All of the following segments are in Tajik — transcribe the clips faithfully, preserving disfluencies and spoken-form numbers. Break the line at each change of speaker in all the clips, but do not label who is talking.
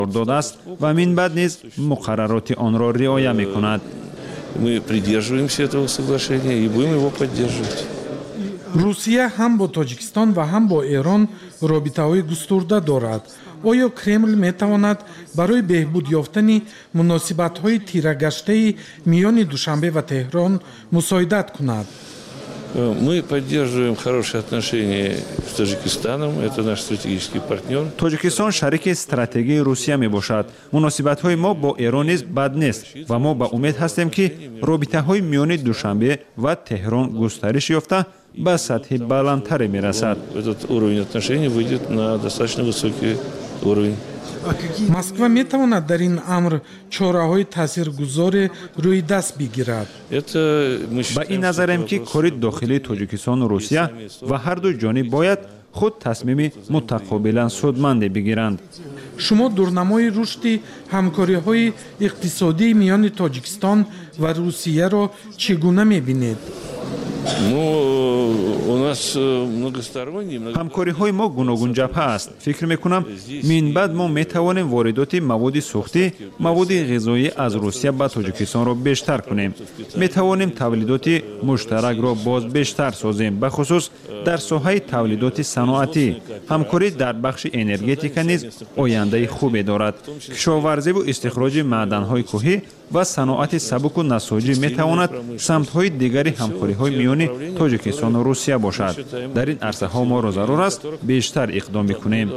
داداست و من بعد نیز مقررات آن را رعایت می‌کند.
Мы придерживаемся этого соглашения и будем его поддерживать.
روسیه هم با تاجیکستان و هم با ایران رابطه‌های گسترده دارد. آیا کرمل می‌تواند برای بهبود یافتن مناسبت‌های تیره‌گشته میان دوشنبه و تهران مساعدت کند؟
Мы поддерживаем хорошие отношения с Таджикистаном, это наш стратегический партнер.
تاجیکستان شریک استراتژی روسیه میباشد. مناسبت‌های ما با ایران نیز بد نیست و ما با امید هستیم که رابطه‌های میان دوشنبه و تهران گسترش یافته به سطح بلندتر میرسد.
Этот уровень отношений выйдет на достаточно высокий уровень.
مسکو میتواند در این امر چاره‌های تاثیرگذار روی دست بگیرد.
با این نظرم که کار داخلی تاجیکستان و روسیه و هر دو جانب باید خود تصمیم متقابلا سودمند بگیرند.
شما دورنمای رشد همکاری‌های اقتصادی میان تاجیکستان و روسیه را چگونه می‌بینید؟
همکاری های ما گوناگون جبهه است. فکر میکنم من بعد ما میتوانیم واردات مواد سوختی، مواد غذایی از روسیه به تاجیکستان را بیشتر کنیم. میتوانیم تولیدات مشترک را باز بیشتر سازیم، به خصوص در ساحه تولیدات صنعتی. همکاری در بخش انرژتیک نیز آینده خوبی دارد. کشاورزی و استخراج معدن‌های کوهی و صنعت سبک و نساجی میتواند سمت‌های دیگری همکاری‌های میان تاجیکستان و روسیه باشد. در این عرصه‌ها ما را ضرور است بیشتر اقدام کنیم.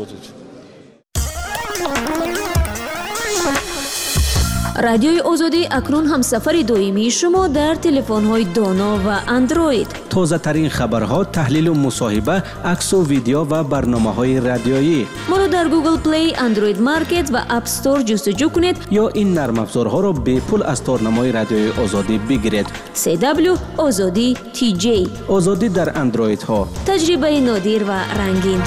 رادیوی آزادی اکنون هم سفر دائمی شما در تلفن‌های دانا و اندروید.
تازه ترین خبرها، تحلیل و مصاحبه، عکس و ویدیو و برنامه‌های رادیویی.
ما را در گوگل پلی، اندروید مارکت و اپ استور جستجو کنید
یا این نرم افزارها را به پول از تارنمای رادیوی آزادی بگیرید.
سی دبلیو آزادی تی جی.
آزادی در اندروید ها.
تجربه نادر و رنگین.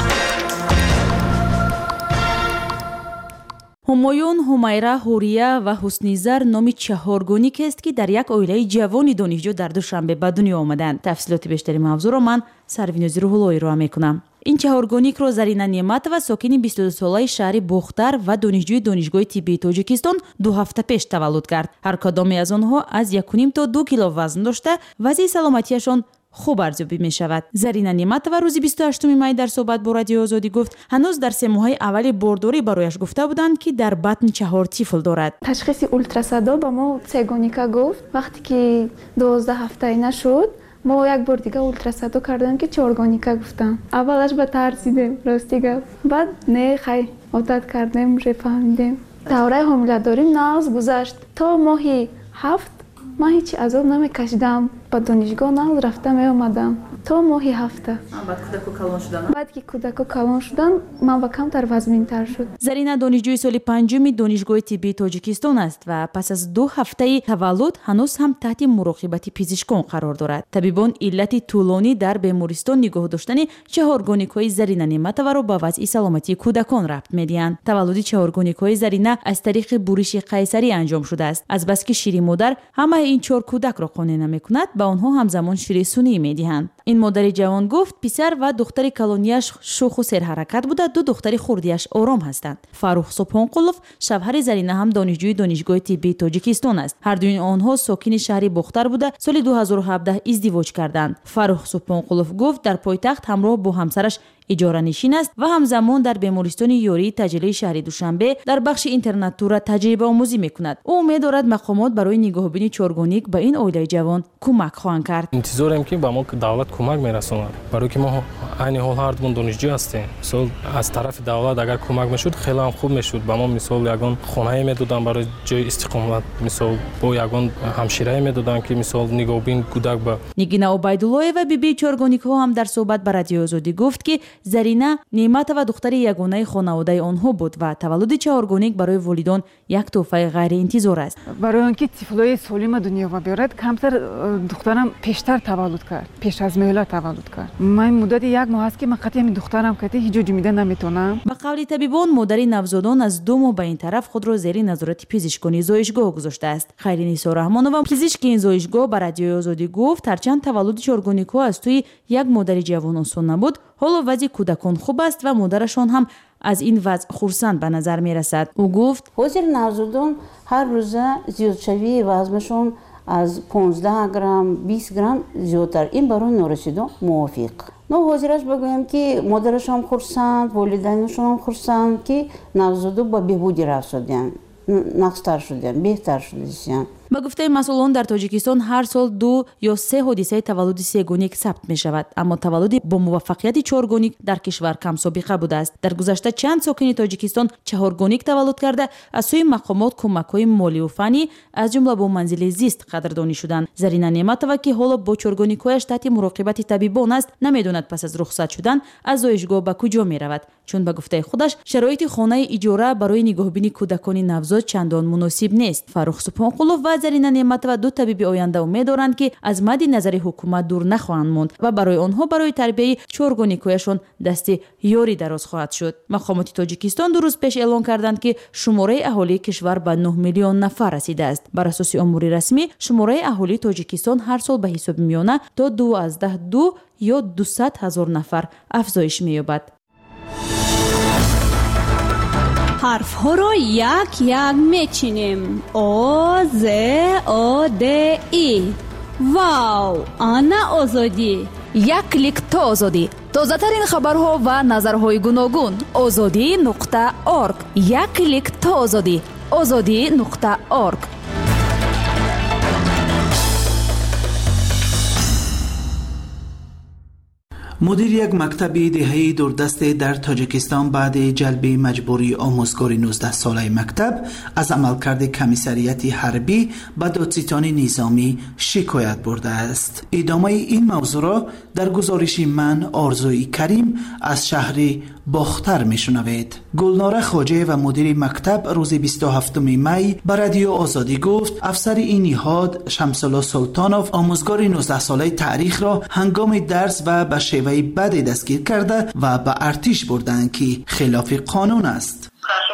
همایون، همیرا، هوریا و حسنیزر نامی چهارگانی است که در یک عائله جوان دانشجو در دوشنبه به دنیا آمدند. تفصیلات بیشتری موضوع را من سروینوزی روح‌اللهی را میکنم. این چهارگانی را زرینا نعمت و ساکن بیست و دو ساله شهر بختر و دانشجوی دانشگاه طبی تاجیکستان دو هفته پیش تولد کرد. هر کدام از آنها از یک و نیم تا دو کیلو وزن داشته، وضع سلامتیشان خوب ارزیابی می شود. زرینا نعمت و روز بیست و هشتم می در صحبت با رادیو آزادی گفت هنوز در سه ماه اول بارداری برایش گفته بودند که در بطن چهار طفل دارد.
تشخیص اولتراسادا با ما سگونیکا گفت. وقتی که دوازده هفته ای نشد ما یک بار دیگه اولتراسادا کردیم که چهارگانیکا گفتم. اولش به ترسیدیم راستی گفت. بعد نه خیلی عادت کردیم رو فهمیدیم. دوره حامله‌داری ناز گذشت تا ماهی هفت من هیچ عذاب نمیکشیدم. با دانشگاه ناز رفتم می اومدم تا ماهی هفته.
بعد کودک کلان شدن.
بعد که کودک کلان شدن من با کمتر وزن‌تر شد.
زرینا دانشجوی سال پنجم دانشگاه طبی تاجیکستان است و پس از دو هفته تولد هنوز هم تحت مراقبت پزشکان قرار دارد. طبیبان علت طولانی در بیمارستان نگاه داشتن چهارگانیکای زرینا نعمت را با وضع سلامتی کودکان ربط می‌دهند. تولد چهارگانیکای زرینا از طریق برش قیصری انجام شده است. از بس که شیر مادر همه این چهار کودک را قانع نمی‌کند، به آنها همزمان شیر سنی می‌دهند. این مادر جوان گفت پسر و دختر کلونیش شوخ و سرحرکت بوده، دو دختر خردیش آرام هستند. فروخ سبحانقلوف شوهر زرینا هم دانشجوی دانشگاه طبی تاجیکستان است. هر دوی آنها ساکن شهر بختر بوده، سال دو هزار و هفده ازدواج کردند. فروخ سبحانقلوف گفت در پایتخت همراه با همسرش اجاره نشین است و همزمان در بیمارستان یوری تجلی شهر دوشنبه در بخش اینترناتور تجربه آموزی میکند. او امید دارد مقامات برای نگهبانی چهارگانیک به این عائله جوان کمک خواهند کرد.
انتظارم که با ما دولت کمک میرساند، برای که ما عین حال هر دو دانشجو هستیم. مثلا از طرف دولت اگر کمک میشد خیلی هم خوب میشد. با ما مثلا یگان خانه میدادن برای جای استقامت، مثلا با یگان همشیره میدادن که مثلا نگهبان کودک با
نگینا عبیدالله و بی بی چهارگانیک ها هم در صحبت با رادیو آزادی گفت که زرینا نعمت و دختر یگانه خانواده آنها بود و تولد چهارگانیک برای والدان یک تحفه غیر انتظار است.
برای آنکه طفلای سالم دنیا بیاورد کمتر دخترم پیشتر تولد کرد، پیش از مهلت تولد کرد. من مدت یک ماه است که من قطعا می دخترم که هیچ جوری میده نمیتونم.
به قول طبیبان مادر نوزادان از دو ماه به این طرف خود را زیر نظارت پزشکانی زایشگاه گذاشته است. خیرنیسا رحمانووا پزشک این زایشگاه با رادیو آزادی گفت هرچند تولد چهارگانیک از توی یک مادر جوان آسان نبود، حالا وضع کودکان خوب است و مادرشان هم از این وضع خرسند به نظر می رسد. او گفت
حاضر نوزادان هر روز زیادشوی وزنشون از پانزده گرم بیست گرم زیادتر، این برای نورسیدان موافق. نه حاضرش بگویم که مادرش هم خرسند، والدینشون هم خرسند که نوزادا با بهبودی رفت شدن، نقصتر شدن، بهتر شدن.
با گفته مسئولان در تاجیکستان هر سال دو یا سه حادثه تولد سه‌گانگی ثبت می شود، اما تولد با موفقیت چهارگانگی در کشور کم سابقه بوده است. در گذشته چند ساکن تاجیکستان چهارگانگی تولد کرده از سوی مقامات کمک‌های مالی و فنی از جمله با منزل زیست قدردانی شدند. زرینا نعمتова که حالا با چهارگانگی‌هایش تحت مراقبت طبیبان است، نمی‌داند پس از رخصت شدن از زایشگاه به کجا می‌رود، چون به گفته خودش شرایط خانه اجاره برای نگاهبینی کودکان نوزاد چندان مناسب نیست. فرخ سبحانقلوف و زرینا نعمتова دو طبیب آینده امیدوارند که از مد نظر حکومت دور نخواهند ماند و برای آنها برای تربیت چهارگانگی‌هایشان دست یاری دراز خواهد شد. مقامات تاجیکستان دو روز پیش اعلام کردند که شماره اهالی کشور به نه میلیون نفر رسیده است. بر اساس امور رسمی شماره اهالی تاجیکستان هر سال به حساب میانه تا دوازده دو یا دویست هزار نفر افزایش می‌یابد.
حرف ها رو یک یک میچینیم. آ ز آ د ای. واو، آنا آزادی.
یک کلیک تا آزادی. تازه ترین خبرها و نظرهای گوناگون. آزادی نقطه ارگ. یک کلیک تا آزادی. آزادی نقطه ارگ.
مدیر یک مکتب دهه‌ای دوردست در تاجیکستان بعد جلب مجبوری آموزگار نوزده ساله مکتب از عملکرد کمیسریت حربی به دادستان نظامی شکایت برده است. ادامه این موضوع را در گزارش من آرزوی کریم از شهر باختر میشنوید. گلناره خواجه و مدیر مکتب روز بیست و هفتم می به رادیو آزادی گفت افسر این نهاد شمس‌الله سلطانوف آموزگار نوزده ساله تاریخ را هنگام درس و به شیوه بدی دستگیر کرده و به ارتش بردند که خلاف قانون است.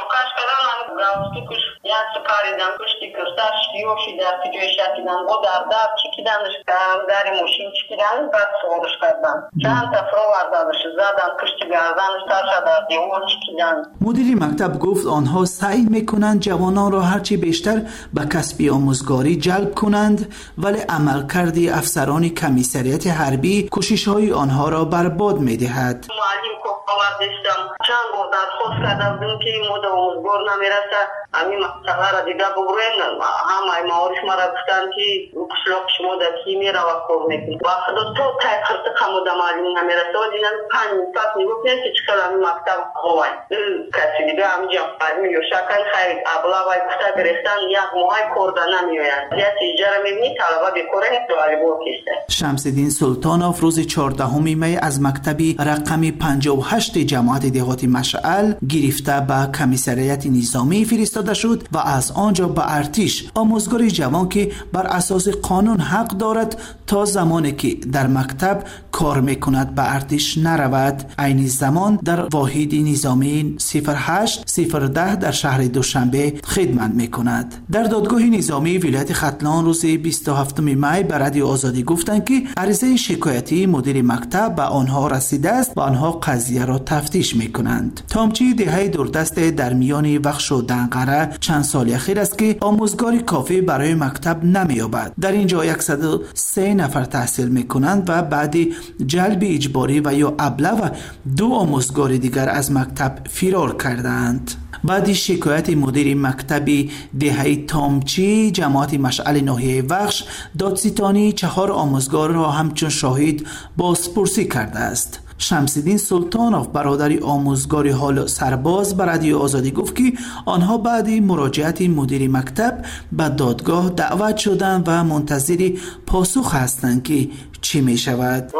یک سپاریدن پشتی کستر شیوشی در تجوی شکیدن با در در چکیدنش در ماشین چکیدن بعد سوالش کردن چند تفرا وردادش زدن پشتی گردنش ترشا در دیوار چکیدن.
مدیر مکتب گفت آنها سعی میکنند جوانان را هرچی بیشتر به کسب آموزگاری جلب کنند، ولی عملکرد افسران کمیسریت حربی کوشش های آنها را برباد میدهد.
معلم کو آوردشتم چند بار درخواست کردم که این مود آموزگار نمیرسه همین مقطعه را دیگه بگرویم همه موارش ما را گفتن که قشلاق شما در کی میره و کار میکنی و خدا تو تای خرطه خمود معلم نمیرسه و دیدن پنج فقط میگفت نیست که چکر همین مکتب هوای کسی دیگه همینجا معلم یا شکن خیلی ابلا وای گفته گرفتن یک ماهای کرده نمیوین زیاد ایجاره میبینی طلبه بکره سوالی بور کشته.
شمس‌الدین سلطانوف روز چهاردهم می از مکتبی رقم پنجاه و هشت جماعت دهاتی مشعل گرفته به کمیسریت نظامی فرستاده شد و از آنجا به ارتش آموزگار جوان که بر اساس قانون حق دارد تا زمانی که در مکتب کار میکند به ارتش نرود. عین زمان در واحد نظامی صفر هشت صفر ده در شهر دوشنبه خدمت میکند. در دادگاه نظامی ولایت ختلان روز بیست و هفتم می به رادیو آزادی گفتند که عریضه شکایتی مدیر مکتب به آنها رسیده است و آنها قضیه را تفتیش میکنند. تامچی دهه دوردست در میان وخش و دنقره چند سال اخیر است که آموزگاری کافی برای مکتب نمی‌یابد. در اینجا صد و سه نفر تحصیل میکنند و بعد جلب اجباری و یا ابله دو آموزگار دیگر از مکتب فرار کردند. بعد شکایت مدیر مکتب دهه تامچی جماعت مشعل ناحیه وخش دادستانی چهار آموزگار را همچون شاهد بازپرسی کرده است. شمس‌الدین سلطانوف برادر آموزگار حال سرباز به رادیو آزادی گفت که آنها بعد مراجعت مدیر مکتب به دادگاه دعوت شدند و منتظر پاسخ هستند که چی می شود.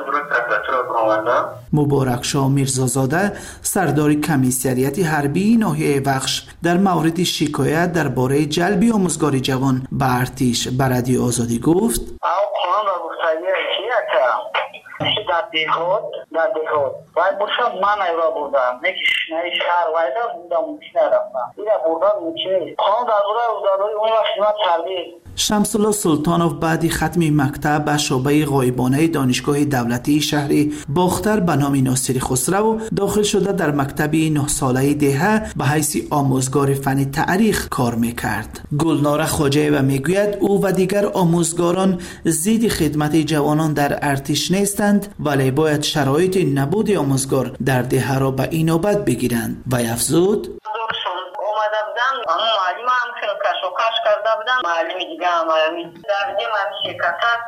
مبارک شاه میرزازاده سردار کمیسریت حربی ناحیه وخش در مورد شکایت درباره جلب آموزگار جوان به ارتش به رادیو آزادی گفت
در دهات در دهات وای باشم من ایرا بودم نکیش نه شهر وایدا بودم ممکن رفتم اینا بودم میشه خانم در دوره روزاداری اون وقت من تربیت
شمس الله سلطانوف بعد ختم مکتب به شعبه غایبانه دانشگاه دولتی شهر باختر به نام ناصر خسرو داخل شده در مکتب نه ساله دهه به حیث آموزگار فن تاریخ کار میکرد. گلنار خواجه و میگوید او و دیگر آموزگاران ضد خدمت جوانان در ارتش نیستند ولی باید شرایط نبود آموزگار در دهه را به اینابت بگیرند و افزود
اومده بودم اما معلم هم خیلی کش و کش کرده بودم معلم دیگه هم در دیم هم شکست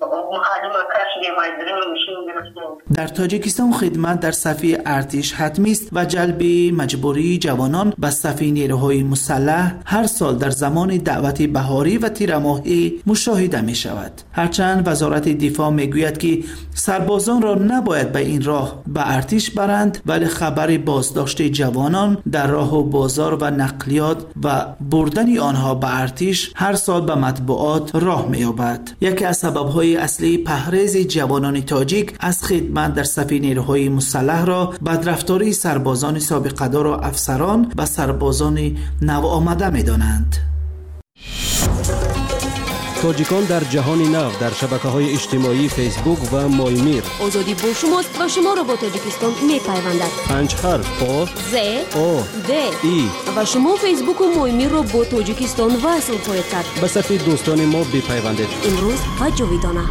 در تاجیکستان خدمت در صف ارتش حتمی است و جلب مجبوری جوانان به صف نیروهای مسلح هر سال در زمان دعوت بهاری و تیر ماهی مشاهده می شود. هرچند وزارت دفاع می گوید که سربازان را نباید به این راه به ارتش برند ولی خبر بازداشت جوانان در راه و بازار و نقلیات و بردن آنها به ارتش هر سال به مطبوعات راه می یابد. یکی از سبب‌های اصلی پرهیز جوانان تاجیک از خدمت در صف نیروهای مسلح را بدرفتاری سربازان سابقه‌دار و افسران و سربازان نو آمده می‌دانند.
تاجیکان در جهان نو در شبکه‌های اجتماعی فیسبوک و مایمیر.
آزادی با شماست و شما را با تاجیکستان می‌پیوندد.
پنج حرف آ
ز
آ
د
ای
و شما فیسبوک و مایمیر را با تاجیکستان وصل خواهید کرد.
به صف دوستان ما بپیوندید.
امروز و جاویدانه.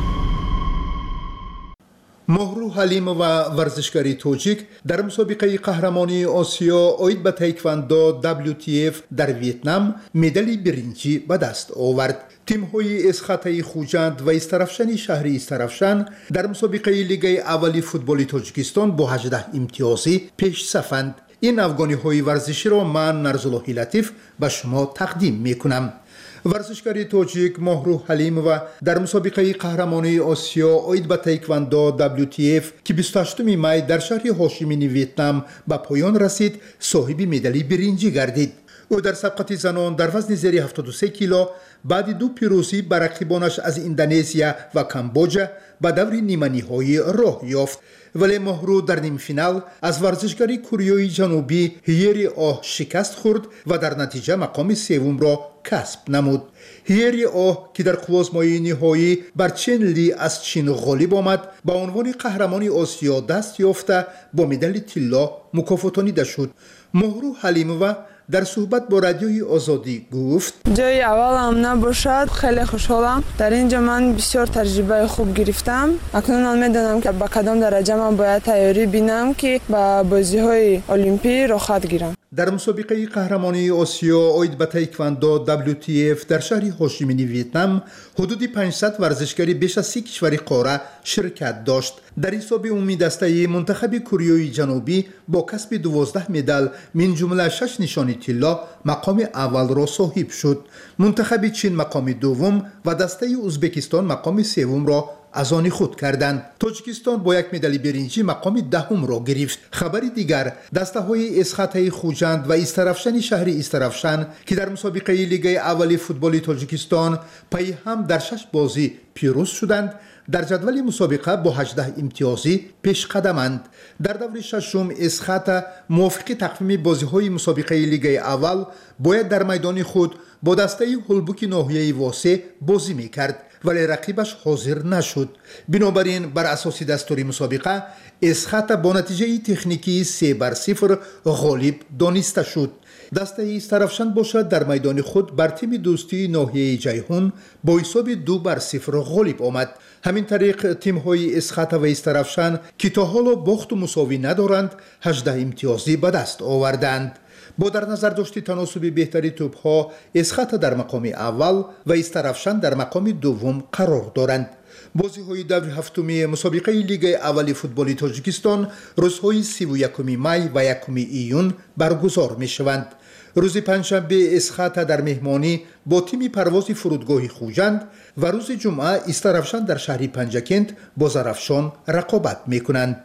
مهرو حلیم و ورزشکاری تاجیک در مسابقه قهرمانی آسیا اوید به تایکواندو دبلیو تی اف در ویتنام مدال برنجی به دست آورد. تیم‌های اسخاته خوجند و استرافشان شهری استرافشان در مسابقه لیگ اولی فوتبال تاجیکستان با هجده امتیازی پیش صفند. این افغانی‌های ورزشی را من نرزالله لطیف به شما تقدیم می‌کنم. ورزشکاری تاجیک مهرو حلیم و در مسابقه قهرمانی آسیا اوید به تایکواندو دبلیو تی اف که بیست و هشتم می در شهر هاشیمینی ویتنام به پایان رسید صاحب مدال برنجی گردید. او در سبقت زنان در وزن زیر هفتاد و سه کیلو بعد دو پیروزی بر رقیبانش از اندونزیا و کامبوجا به دور نیمه نهایی راه یافت. ولی مهرو در نیم فینال از ورزشکاری کوریای جنوبی هیری آه شکست خورد و در نتیجه مقام سوم را کسب نمود. هیری آه که در قوازمای نهایی بر چین لی از چین غالب آمد با عنوان قهرمانی آسیا دست یافته با مدال طلا مکافاتانیده شد. مهرو حلیمووا در صحبت با رادیوی آزادی گفت
جای اولم نباشد خیلی خوشحالم. در اینجا من بسیار تجربه خوب گرفتم. اکنون من میدانم که با کدام درجه من باید تیاری بینم که با بازی های المپی رخصت گیرم.
در مسابقه قهرمانی آسیا اوید به تایکواندو دبلیو تی اف در شهر هاشیمینی ویتنام حدود پانصد ورزشکاری بیش از سی کشور قاره شرکت داشت. در حساب عمومی دسته منتخب کوریای جنوبی با کسب دوازده مدال من جمله شش نشانی طلا مقام اول را صاحب شد. منتخب چین مقام دوم و دسته ازبکستان مقام سوم را از آن خود کردند. تاجیکستان با یک مدال برنجی مقام دهم را گرفت. خبری دیگر دسته های اسخاته خوجند و استرافشان شهری استرافشان که در مسابقه لیگ اولی فوتبال تاجیکستان پای هم در شش بازی پیروز شدند در جدول مسابقه با هجده امتیازی پیش قدمند. در دور ششم اسخاته موافق تقویم بازی های مسابقه لیگ اول باید در میدان خود با دسته هولبوک ناحیه واسه بازی میکرد ولی رقیبش حاضر نشد. بنابراین بر اساس دستور مسابقه اسخاته با نتیجه تکنیکی سه بر صفر غالب دانسته شد. دسته استرافشان باشد در میدان خود بر تیم دوستی ناحیه جیهون با حساب دو بر صفر غالب آمد. همین طریق تیم های اسخاته و استرافشان که تا حالا باخت و مساوی ندارند هجده امتیازی به دست آوردند. با در نظر داشت تناسب بهتری توپ ها اسخاته در مقام اول و استرافشان در مقام دوم قرار دارند. بازی های دور هفتمی مسابقه لیگ اولی فوتبال تاجیکستان روزهای سی و یکم می و یکم ایون برگزار می شوند. روز پنجشنبه اسخاته در مهمانی با تیم پرواز فرودگاه خوجند و روز جمعه استرافشان در شهر پنجکند با زرافشان رقابت می کنند.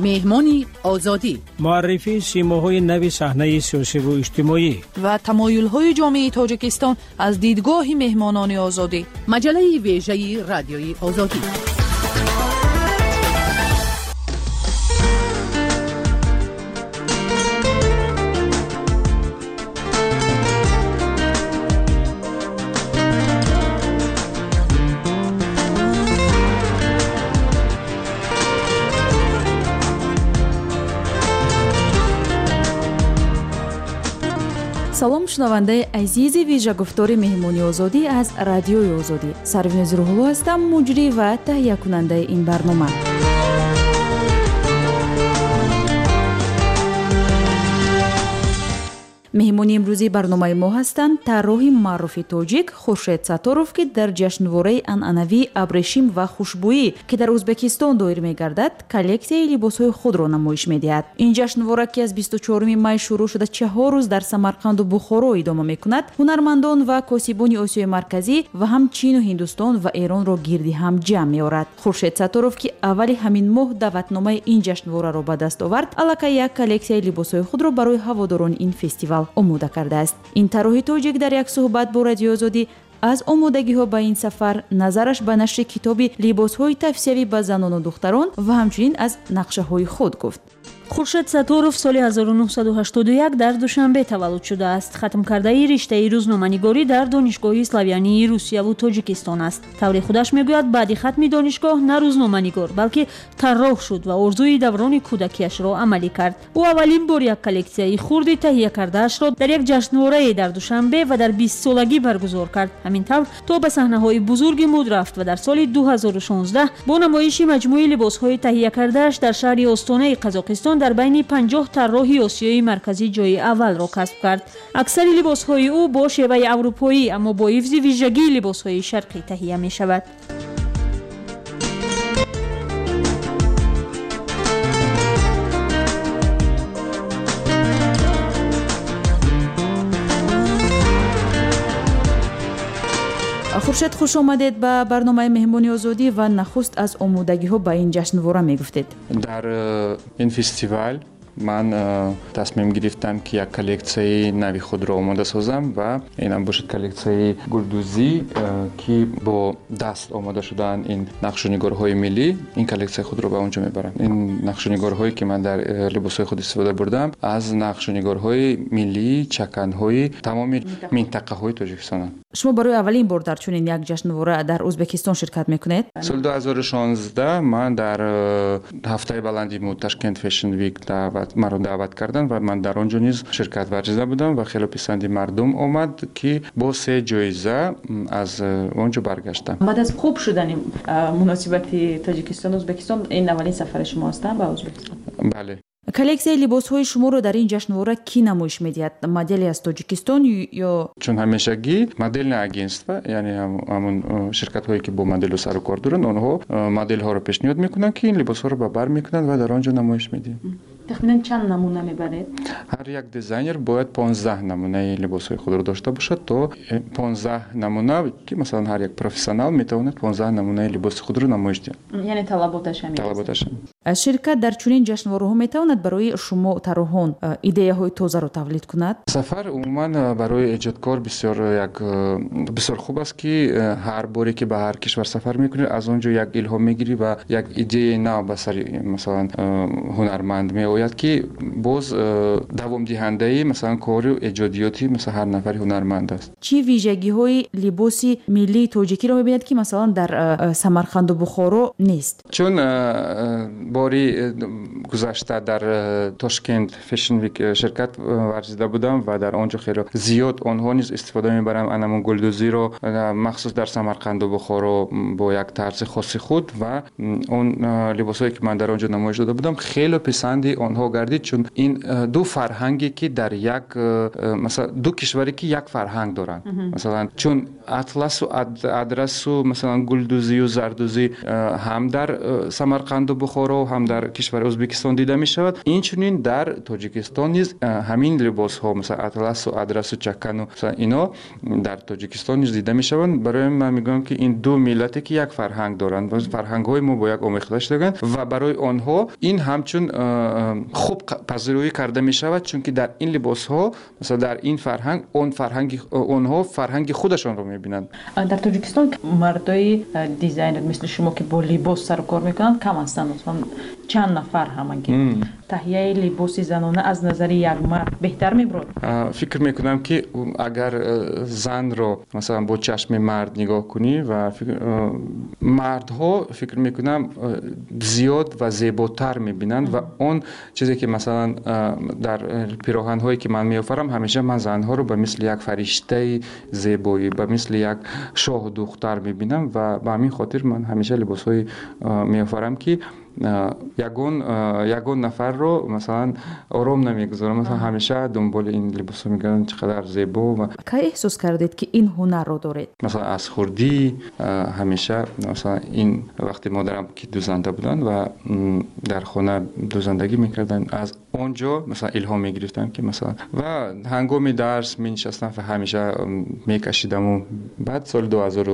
مهمانی آزادی،
معرفی سیماهای نو صحنه سیاسی و اجتماعی
و تمایل‌های جامعه تاجیکستان از دیدگاه مهمانان آزادی. مجله ویژه رادیوی آزادی.
салом шунавандаи азизи вижагуфтори меҳмони озодӣ аз радиои озодӣ. Сарвинози Рӯҳулло ҳастам, муҷрӣ ва таҳиякунандаи ин барнома. меҳмони имрӯзии барномаи мо ҳастанд тарроҳи маъруфи тоҷик Хуршед Сатторов, ки дар ҷашнвораи анъанавии абрешим ва хушбӯӣ, ки дар Ӯзбекистон доир мегардад, коллексияи либосҳои худро намоиш медиҳад. Ин ҷашнвора, ки аз бисту чоруми май шурӯъ шуда чаҳор рӯз дар Самарқанду Бухоро идома мекунад, ҳунармандон ва косибони Осиёи Марказӣ ва ҳам Чин у Ҳиндустон ва Эронро гирди ҳам ҷамъ меорад. Хуршед Сатторов, ки аввали ҳамин моҳ даъватномаи ин ҷашнвораро ба даст овард, аллакай як коллексияи либосҳои худро барои ҳаводорони ин фестивал омода кардааст. Ин тарроҳи тоҷик дар як суҳбат бо Радиои Озодӣ аз омодагиҳо ба ин сафар, назараш ба нашри китоби либосҳои тавсиявӣ ба занону духтарон ва ҳамчунин аз нақшаҳои худ гуфт.
Хуршед Сатторов соли ҳазору нуҳсаду ҳаштоду як дар Душанбе таваллуд шудааст. Хатм кардаи риштаи рӯзноманигорӣ дар донишгоҳи Славянии Русияву Тоҷикистон аст. Таври худаш мегӯяд, баъди хатми донишгоҳ на рӯзноманигор, балки тарроҳ шуд ва орзуи даврони кӯдакиашро амалӣ кард. Ӯ аввалин бор як коллексияи хурди таҳия кардаашро дар як ҷашнворае дар Душанбе ва дар бистсолагӣ баргузор кард. Ҳамин тавр то ба саҳнаҳои бузурги муд рафт ва дар соли ду ҳазору шонздаҳ бо намоиши маҷмӯи либосҳои таҳия кардааш дар шаҳри Остонаи Қазоқистон дар байни панҷоҳ тарроҳи Осиёи Марказӣ ҷойи аввалро касб кард. Аксари либосҳои ӯ бо шеваи аврупоӣ, аммо бо ҳифзи вижагии либосҳои шарқӣ таҳия мешавад.
Хуршед, хуш омадед ба барномаи меҳмони озодӣ ва нахуст аз омодагиҳо ба ин ҷашнвора мегуфтед.
Дар ин фестивал ман тасмим гирифтам, ки як коллексияи нави худро омода созам ва инам бошад коллексияи гулдузӣ, ки бо даст омода шудаанд ин нақшунигорҳои миллӣ. Ин коллексияи худро ба онҷо мебарам. Ин нақшунигорҳое, ки ман дар либосҳои худ истифода бурдам, аз нақшунигорҳои миллии чаканҳои тамоми минтақаҳои Тоҷикистонанд.
Шумо барои аввалин бор дар чунин як ҷашнвора дар Ӯзбекистон ширкат мекунед?
Соли ду ҳазору шонздаҳ ман дар ҳафтаи баланди мо Ташкент Fashion Week маро даъват карданд ва ман дар он ҷо низ ширкат варзида будам ва хеле писанди мардум омад, ки бо се ҷоиза аз он ҷо баргаштам.
Баъд аз хуб шудани муносибати Тоҷикистон Ӯзбекистон, ин аввалин сафари шумо астанд ба Ӯзбекистон?
Бале.
Коллексияи либосҳои шуморо дар ин ҷашнвора кӣ намоиш медиҳад? Модели аз Тоҷикистон ё?
Чун ҳамешагӣ моделни агентства, яъне ҳамон ширкатҳое, ки бо моделу сару кор доранд, онҳо моделҳоро пешниҳод мекунанд, ки ин либосҳоро ба бар мекунанд ва дар он ҷо намоиш медиҳанд.
тахминан чанд намуна мебаред?
ҳар як дизайнер бояд понздаҳ намунаи либосҳои худро дошта бошад, то понздаҳ намуна, ки масалан ҳар як профессионал метавонад понздаҳ намунаи либоси худро намоиш диҳад.
Яъне талаботаш ҳамин.
Талаботаш.
Ширкат дар чунин ҷашнвораҳо метавонад барои шумо тарроҳон идеяҳои тозаро тавлид кунад?
Сафар умуман барои эҷодкор бисёр як бисёр хуб аст, ки ҳар боре ки ба ҳар кишвар сафар мекунӣ, аз он ҷо як илҳом мегирӣ ва як идеяи нав ба сари масалан ҳунарманд меояд, ки боз давомдиҳандаи масалан кори эҷодиёти масалан ҳар нафари ҳунарманд аст.
Чӣ вижагиҳои либоси миллии тоҷикиро мебинед, ки масалан дар Самарқанду Бухоро нест?
Чун бори гузашта дар Тошкент Fashion Week ширкат варзида будам ва дар он ҷо хеле зиёд онҳо низ истифода мебаранд анамон гулдузиро махсус дар Самарқанду Бухоро бо як тарзи хоси худ ва он либосое, ки ман дар он ҷо намоиш дода будам, хеле писанди онҳо гардид, чун ин ду фарҳанге, ки дар як масалан ду кишваре, ки як фарҳанг доранд. Масалан чун атласу адрасу масалан гулдузию зардузӣ ҳам дар Самарқанду Бухоро ҳам дар кишвари Ӯзбекистон дида мешавад. Инчунин дар Тоҷикистон низ ҳамин либосҳо مثلا атласу адрасу чакану ино дар Тоҷикистон низ дида мешаванд. барои ман мегӯям ки ин ду миллате ки як фарҳанг доранд, фарҳангҳои мо бо як омехта шудаганд ва барои онҳо ин ҳамчун хуб пазироӣ карда мешавад, чунки дар ин либосҳо مثلا дар ин фарҳанг он фарҳанги онҳо фарҳанги худашонро мебинанд.
дар Тоҷикистон мардои дизайнер мисли шумо ки бо либос сару кор мекунанд кам ҳастанд. чанд нафар ҳамагӣ таҳияи либоси занона аз назари як мард беҳтар мебурад?
фикр мекунам ки агар занро масалан бо чашми мард нигоҳ кунӣ ва мардҳо фикр мекунам зиёд ва зеботар мебинанд ва он чизе ки масалан дар пироҳанҳое ки ман меофарам ҳамеша ман занҳоро ба мисли як фариштаи зебоӣ ба мисли як шоҳу духтар мебинам ва ба ҳамин хотир ман ҳамеша либосҳои меофарам ки ягон ягон нафарро масалан ором намегузорам. масалан ҳамеша дунболи ин либосҳо мегардам чӣ қадар зебо. ва
кай эҳсос кардед ки ин ҳунарро доред?
масалан аз хурдӣ ҳамеша масалан ин вақти модарам ки дузанда буданд ва дар хона дузандагӣ мекарданд, аз он ҷо масалан илҳом мегирифтам ки масалан ва ҳангоми дарс менишастам ва ҳамеша мекашидаму. баъд соли ду ҳазору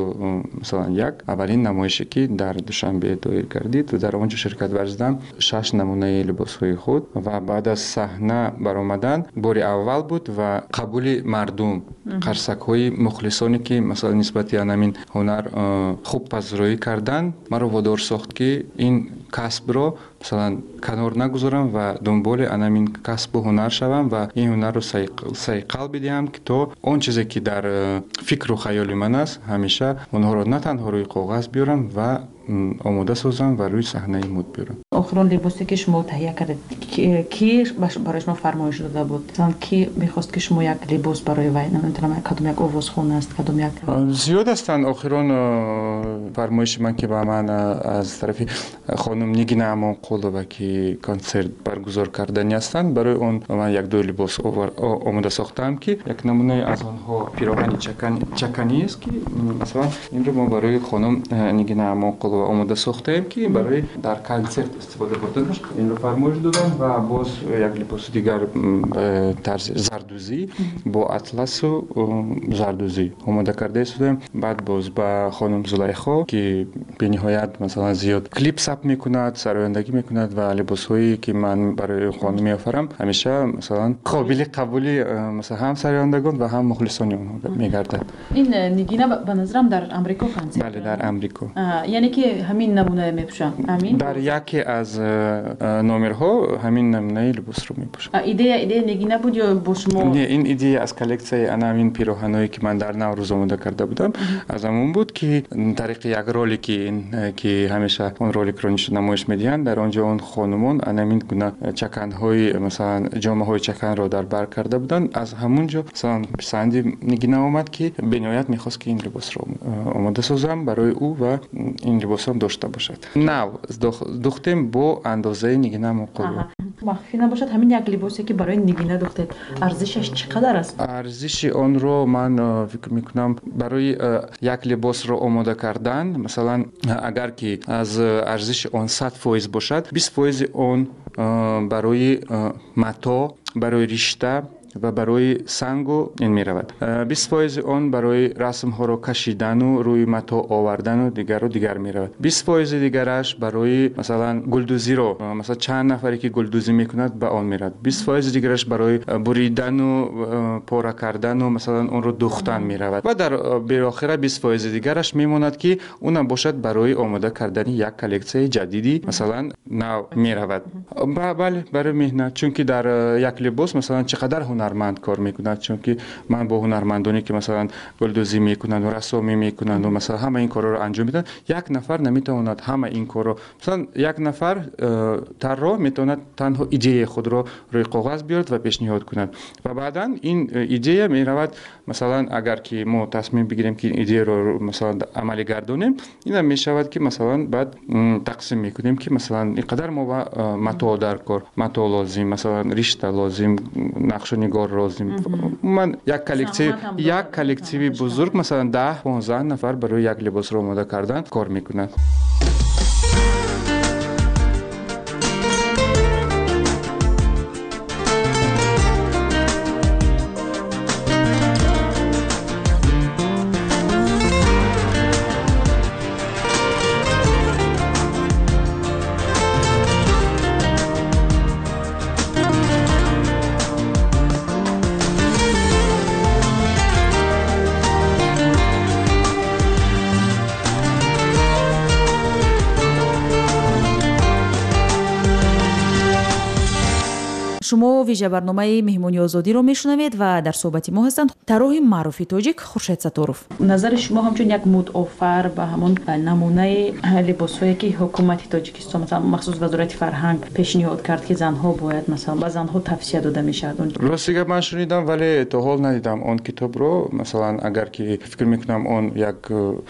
як аввалин намоише ки дар Душанбе доир гардид, дар он ҷо ширкат варзидам шаш намунаи либосҳои худ ва баъд аз саҳна баромадан бори аввал буд ва қабули мардум, қарсакҳои мухлисоне ки масалан нисбати анамин ҳунар хуб пазироӣ карданд, маро водор сохт ки ин касбро масалан канор нагузорам ва дунболи анамин касбу ҳунар шавам ва ин ҳунарро сайқал бидиҳам ки то он чизе ки дар фикру хаёли ман аст ҳамеша онҳоро на танҳо рӯи коғаз биёрам ва омода созам ва рӯи саҳнаи муд биёрам. охирон
либосе ки шумо таҳия кардед ки барои шумо фармоиш дода буд? Масалан ки мехост ки шумо як либос барои вай, намедонам кадом як овозхона аст, кадом як
зиёд ҳастанд охирон фармоиши ман ки ба ман аз тарафи хонум Нигина Амонқулова ки консерт баргузор кардани ҳастанд. барои он ман як ду либос омода сохтаам ки як намунаи аз онҳо пироҳани чаканиест ки масалан инро мо барои хонум Нигина Амонқулова омода сохтаем ки барои дар консерт истифода бурдем. инро фармоиш додам ва боз як либоси дигар тарзи зардузӣ бо атласу зардузӣ омода карда истодем. баъд боз ба хонум Зулайхо ки бениҳоят масалан зиёд клип сабт мекунад, сарояндагӣ мекунад ва либосҳое ки ман барои хонум меофарам ҳамеша масалан қобили қабули масалан ҳам сарояндагон ва ҳам мухлисони онҳо мегардад.
ин Нигина ба назарам дар амрико консерт.
бале дар амрико.
яъне ки ҳамин намуна мепӯшанд? амин
дар яке аз номерҳо ҳамин намунаи либосро мепӯшанд.
идея идея Нигина буд ё бо шумо?
не, ин идея аз коллексияи анамин пироҳаное ки ман дар Наврӯз омода карда будам аз ҳамон буд ки тариқи як ролики ки ҳамеша он роликро намоиш медиҳанд. дар он ҷо он хонумон анамин гуна чаканҳои масалан ҷомаҳои чаканро дар бар карда буданд. аз ҳамон ҷо масалан писанди Нигина омад ки бениҳоят мехост ки ин либосро омода созам барои ӯ ва ин либосам дошта бошад. нав духтем бо андозаи Нигина Амонқулова.
махфӣ набошад. ҳамин як либосе ки барои Нигина духтед арзишаш чӣ қадар аст?
арзиши онро ман фикр мекунам барои як либосро омода кардан масалан агар ки аз арзиши он сад фоиз бошад, бист фоизи он барои мато, барои ришта ва барои сангу ин меравад. бист фоизи он барои расмҳоро кашидану рӯи мато овардану дигару дигар меравад. бист фоизи дигараш барои масалан гулдузиро масалан чанд нафаре ки гулдузӣ мекунад ба он меравад. бист фоизи дигараш барои буридану пора кардану масалан онро духтан меравад. ва дар берохира бист фоизи дигараш мемонад ки уна бошад барои омода кардани як коллексияи ҷадиди масалан нав меравад. бале барои меҳнат, чунки дар як либос масалан чӣ қадар ҳунарманд кор мекунад, чунки ман бо ҳунармандоне ки масалан гулдузӣ мекунанд, рассомӣ мекунанд ва масалан ҳама ин корро анҷом медиҳанд, як нафар наметавонад ҳама ин корро. масалан як нафар тарроҳ метавонад танҳо идеяи худро рӯи коғаз биёрад ва пешниҳод кунад ва баъдан ин идея меравад масалан агар ки мо тасмим бигирем ки идеяро масалан амалӣ гардонем, ина мешавад ки масалан баъд тақсим мекунем ки масалан ин қадар мо ба мато дар кор, мато лозим, масалан ришта лозим, нақшонигор лозим. ман як коллектив як коллективи бузург масалан даҳ понздаҳ нафар барои як либосро омода кардан кор мекунад.
шумо вижа барномаи меҳмони озодиро мешунавед ва дар суҳбати мо ҳастанд тароҳи маъруфи тоҷик Хуршед Сатторов.
назари шумо ҳамчун як мудофар ба ҳамон намунаи либосҳое ки ҳукумати тоҷикистон масалан махсус вазорати фарҳанг пешниҳод кард ки занҳо бояд масалан ба занҳо тавсия дода мешавад.
рости гап ман шунидам вале то ҳол надидам он китобро. масалан агар ки фикр мекунам он як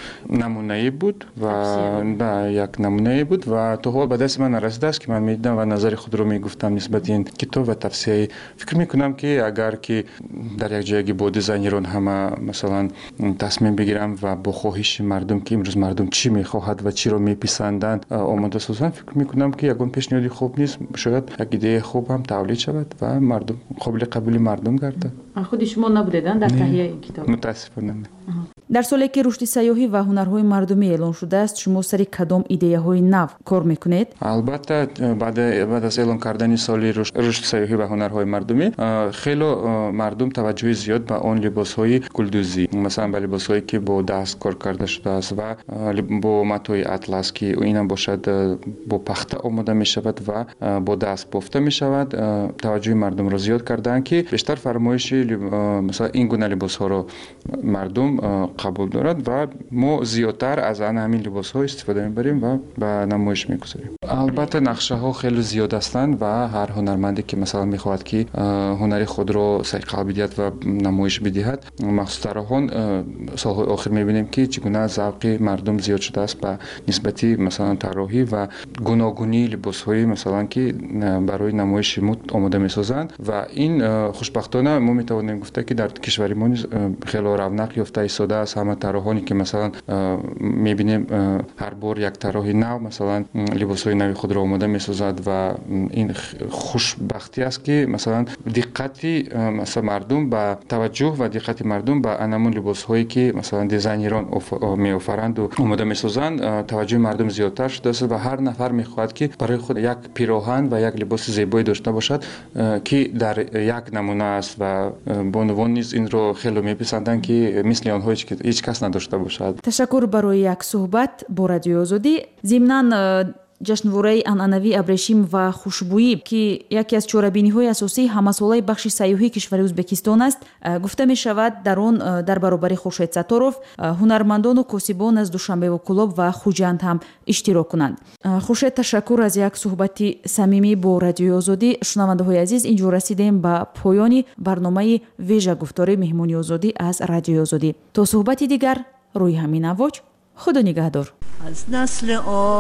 намунаи буд ва да як намунаи буд ва то ҳол ба дасти ман нарасидааст ки ман медидам ва назари худро мегуфтам нисбати ин китоб ва тавсияи. фикр мекунам ки агар ки дар як ҷояги бо дизайнерон ҳама масалан тасмим бигирам ва бо хоҳиши мардум ки имрӯз мардум чӣ мехоҳад ва чиро меписанданд омода созанд, фикр мекунам ки ягон пешниҳоди хуб нест. шояд як идеяи хуб ҳам тавлид шавад ва мардум қобили қабули мардум гардад.
худи шумо набудедан дар таҳияи ин китоб?
мутаассифона не.
дар соле ки рушди сайёҳӣ ва ҳунарҳои мардумӣ эълон шудааст, шумо сари кадом идеяҳои нав кор мекунед?
албатта баъд аз эълон кардани соли рушди сайёҳӣ ва ҳунарҳои мардумӣ хело мардум таваҷҷӯҳи зиёд ба он либосҳои гулдузӣ, масалан ба либосҳое ки бо даст кор карда шудааст ва бо матои атлас ки инам бошад бо пахта омода мешавад ва бо даст бофта мешавад, таваҷҷӯҳи мардумро зиёд кардаанд ки бештар фармоиши масалан ин гуна либосҳоро мардум қабул дорад ва мо зиёдтар аз ана ҳамин либосҳо истифода мебарем ва ба намоиш мегузорем. албатта нақшаҳо хеле зиёд ҳастанд ва ҳар ҳунарманде ки масалан мехоҳад ки ҳунари худро сайқал бидиҳад ва намоиш бидиҳад, махсус тароҳон солҳои охир мебинем ки чӣ гуна завқи мардум зиёд шудааст ба нисбати масалан тароҳӣ ва гуногунии либосҳои масалан ки барои намоиши муд омода месозанд ва ин хушбахтона мо метавонем гуфта ки дар кишвари мо низ хело равнақ ёфта истода аст. ҳама тароҳоне ки масалан мебинем ҳар бор як тароҳи нав масалан либосҳои нави худро омода месозад ва ин хушбахтӣ аст ки масалан диққати мардум ба таваҷҷӯҳ ва диққати мардум ба анамун либосҳое ки масалан дизайнерон меофаранду омода месозанд, таваҷҷӯҳи мардум зиёдтар шудааст ва ҳар нафар мехоҳад ки барои худ як пироҳан ва як либоси зебоӣ дошта бошад ки дар як намуна аст ва бонувон низ инро хело меписанданд ки мисли онҳо ҳеҷ кас надошта бошад.
ташаккур барои як суҳбат бо Радиои Озодӣ. зимнан ҷашнвораи анъанавии абрешим ва хушбӯӣ ки яке аз чорабиниҳои асосии ҳамасолаи бахши сайёҳии кишвари Ӯзбекистон аст, гуфта мешавад дар он дар баробари Хуршед Сатторов ҳунармандону косибон аз Душанбеву Кӯлоб ва Хуҷанд ҳам иштирок кунанд. Хуршед, ташаккур аз як суҳбати самимӣ бо Радиои Озодӣ. шунавандаҳои азиз, инҷо расидем ба поёни барномаи вежа гуфтори меҳмони озодӣ аз Радиои Озодӣ. То суҳбати дигар рӯи ҳамин авоҷ. خدا نگهدار.
از نسل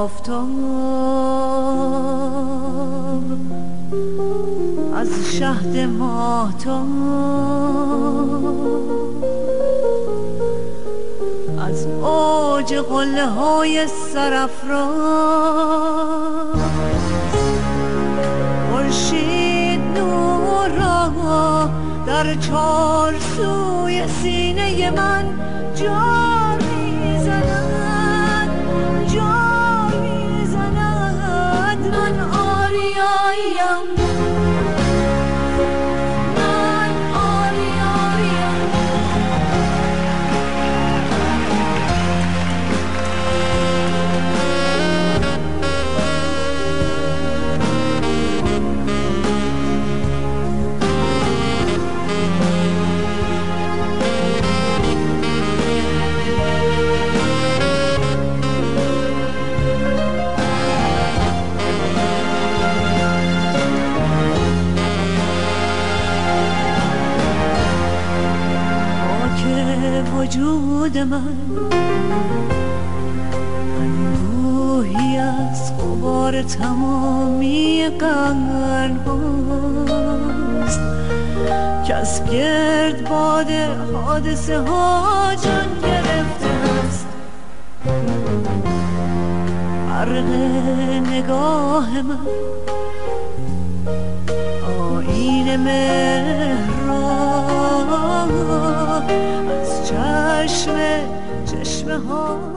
آفتاب از شهد ماهتاب از اوج قله های سرافراز خورشید نور را در چار سوی سینه من جان میزند جان میزند من آریاییم من آریاییم وجود من انبوهی از غبار تمامی قرن هاست که از گردباد حادثه ها جان گرفته است برق نگاه من آیین مهر از چشم چشمه ها